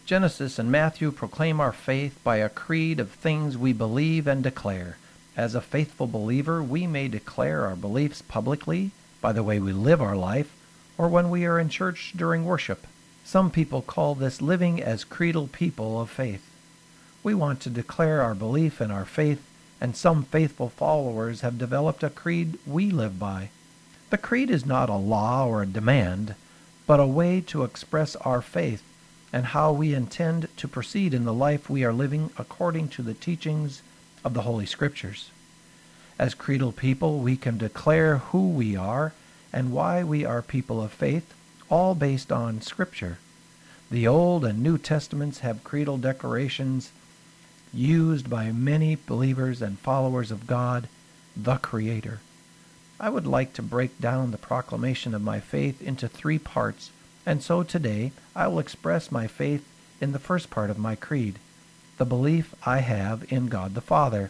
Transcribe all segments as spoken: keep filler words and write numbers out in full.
Genesis and Matthew proclaim our faith by a creed of things we believe and declare. As a faithful believer, we may declare our beliefs publicly by the way we live our life or when we are in church during worship. Some people call this living as creedal people of faith. We want to declare our belief in our faith, and some faithful followers have developed a creed we live by. The creed is not a law or a demand, but a way to express our faith and how we intend to proceed in the life we are living according to the teachings of the Holy Scriptures. As creedal people, we can declare who we are and why we are people of faith, all based on Scripture. The Old and New Testaments have creedal declarations used by many believers and followers of God, the Creator. I would like to break down the proclamation of my faith into three parts, and so today I will express my faith in the first part of my creed, the belief I have in God the Father.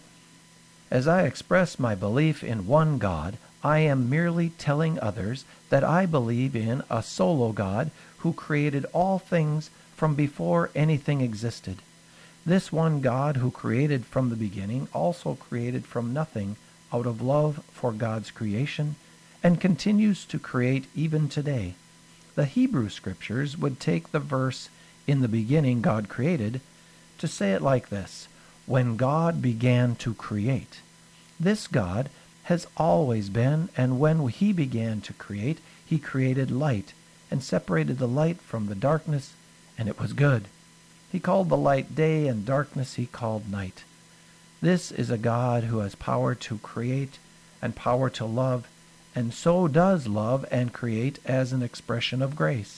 As I express my belief in one God, I am merely telling others that I believe in a solo God who created all things from before anything existed. This one God who created from the beginning also created from nothing out of love for God's creation and continues to create even today. The Hebrew Scriptures would take the verse, "In the beginning God created," to say it like this: when God began to create. This God has always been, and when he began to create, he created light and separated the light from the darkness, and it was good. He called the light day, and darkness he called night. This is a God who has power to create and power to love, and so does love and create as an expression of grace.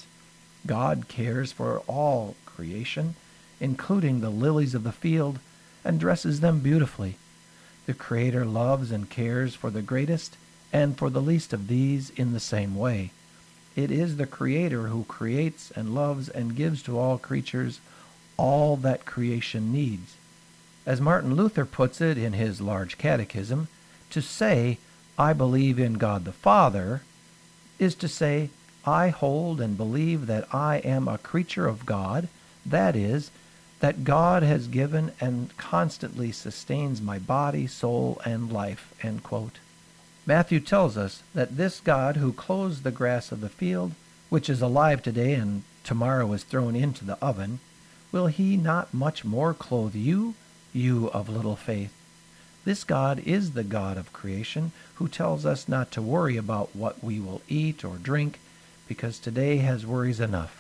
God cares for all creation, including the lilies of the field, and dresses them beautifully. The Creator loves and cares for the greatest and for the least of these in the same way. It is the Creator who creates and loves and gives to all creatures all that creation needs. As Martin Luther puts it in his large catechism, to say, "I believe in God the Father," is to say, I hold and believe that I am a creature of God, that is, that God has given and constantly sustains my body, soul, and life. End quote. Matthew tells us that this God who clothes the grass of the field, which is alive today and tomorrow is thrown into the oven, will he not much more clothe you, you of little faith? This God is the God of creation who tells us not to worry about what we will eat or drink, because today has worries enough,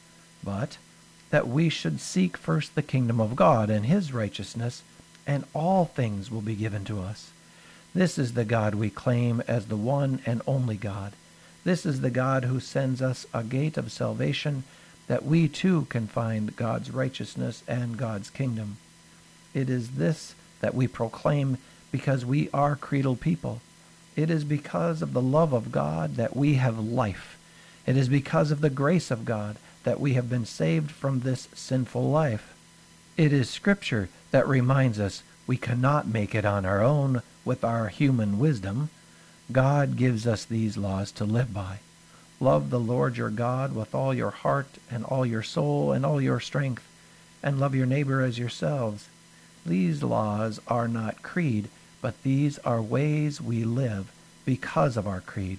but that we should seek first the kingdom of God and his righteousness, and all things will be given to us. This is the God we claim as the one and only God. This is the God who sends us a gate of salvation, that we too can find God's righteousness and God's kingdom. It is this that we proclaim because we are creedal people. It is because of the love of God that we have life. It is because of the grace of God that we have been saved from this sinful life. It is Scripture that reminds us we cannot make it on our own with our human wisdom. God gives us these laws to live by. Love the Lord your God with all your heart and all your soul and all your strength, and love your neighbor as yourselves. These laws are not creed, but these are ways we live because of our creed.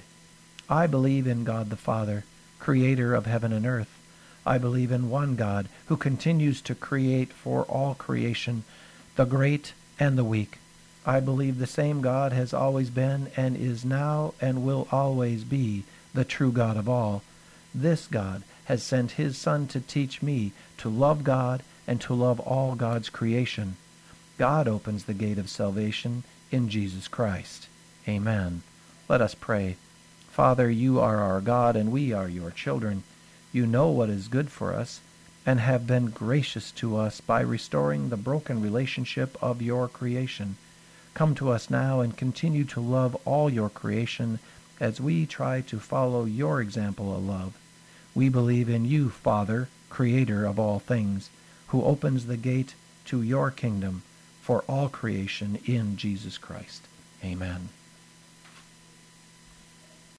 I believe in God the Father, creator of heaven and earth. I believe in one God who continues to create for all creation, the great and the weak. I believe the same God has always been and is now and will always be the true God of all. This God has sent his Son to teach me to love God and to love all God's creation. God opens the gate of salvation in Jesus Christ. Amen. Let us pray. Father, you are our God and we are your children. You know what is good for us and have been gracious to us by restoring the broken relationship of your creation. Come to us now and continue to love all your creation as we try to follow your example of love. We believe in you, Father, creator of all things, who opens the gate to your kingdom for all creation in Jesus Christ. Amen.